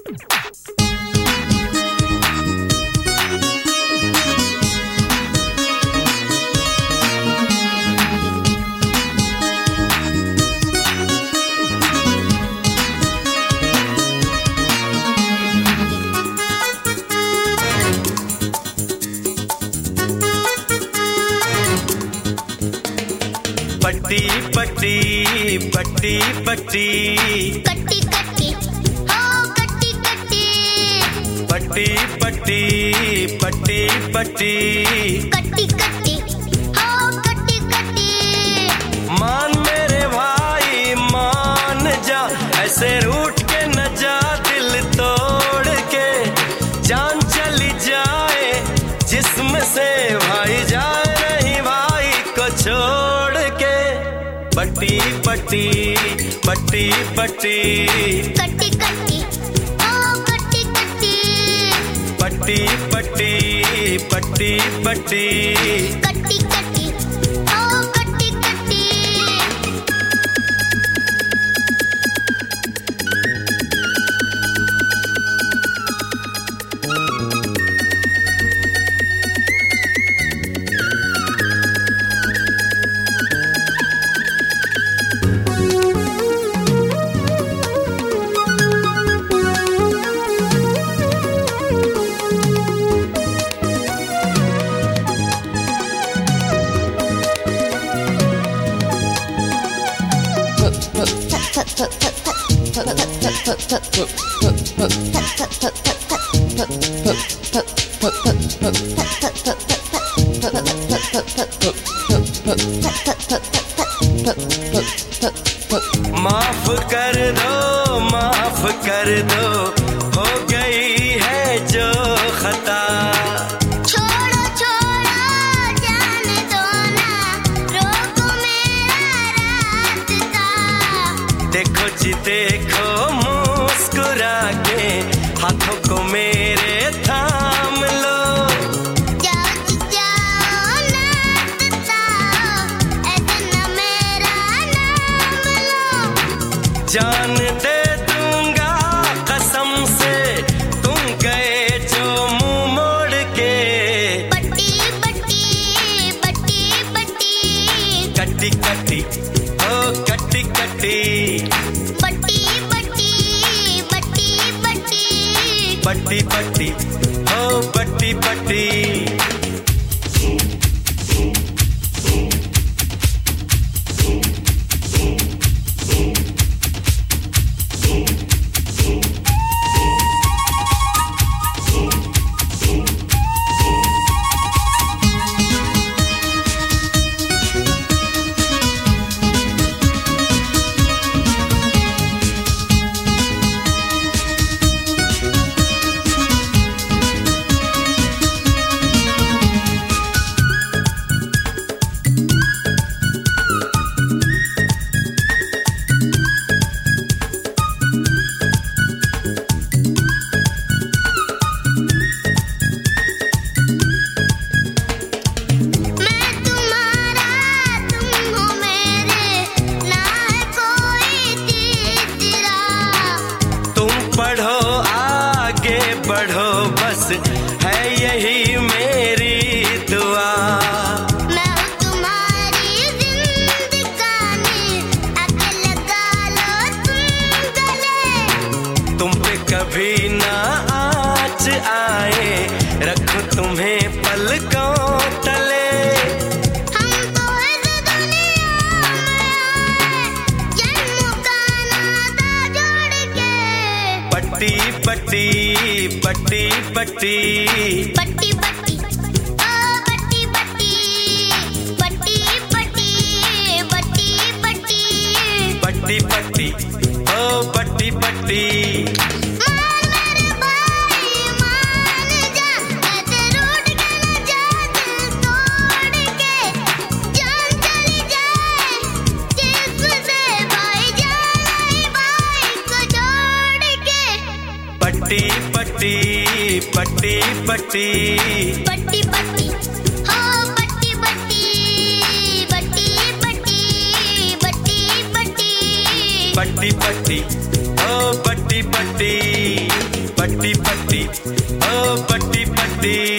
पट्टी पट्टी पट्टी पट्टी कट्टी कट्टी हो कट्टी कट्टी पट्टी पट्टी पट्टी पट्टी कट्टी कट्टी हो कट्टी कट्टी। मान मेरे भाई मान जा, ऐसे रूठ के न जा दिल तोड़ के, जान चली जाए जिस्म से भाई जाए नहीं भाई को छोड़ के। पट्टी पट्टी पट्टी पट्टी कट्टी कट्टी हो कट्टी कट्टी पट्टी पट्टी पट्टी पट्टी कट्टी कट्टी हो कट्टी कट्टी। माफ कर दो हो गई है जो खता। छोड़ो छोड़ो जाने दो ना, रोको मेरा रास्ता। देखो जी देखो मुस्कुरा के हाथों को मेरे थाम लो। जाओ जी जाओ ना बताओ, ऐसे ना मेरा नाम लो। जान दे दूंगा कसम से तुम गए जो मुंह मोड़ के। पट्टी पट्टी पट्टी पट्टी कट्टी कट्टी ओ कट्टी कट्टी पट्टी पट्टी पट्टी पट्टी पट्टी पट्टी ओ पट्टी पट्टी। मैं तुम्हारा तुम हो मेरे, ना है कोई तीसरा। तुम पढ़ो आगे बढ़ो बस है यही मेरी दुआ। मैं हूँ तुम्हारी जिंदगानी, आके लगा लो तुम गले। तुम पे कभी ना आँच आए, रखो तुम्हें पलकों तले। हम तो इस दुनिया में आए, जन्मों का नाता जोड़ के। पट्टी पट्टी पट्टी पट्टी पट्टी पट्टी ओ पट्टी पट्टी पट्टी पट्टी पट्टी पट्टी पट्टी पट्टी ओ पट्टी पट्टी। मान मेरे भाई मान जा, ऐसे रूठ के न जा दिल तोड़ के। जान चली जाए जिस्म से भाई जाए भाई को छोड़ के। पट्टी पट्टी पट्टी पट्टी पट्टी पट्टी हो पट्टी पट्टी पट्टी पट्टी पट्टी पट्टी पट्टी पट्टी ओ पट्टी पट्टी। पट्टी पट्टी ओ पट्टी पट्टी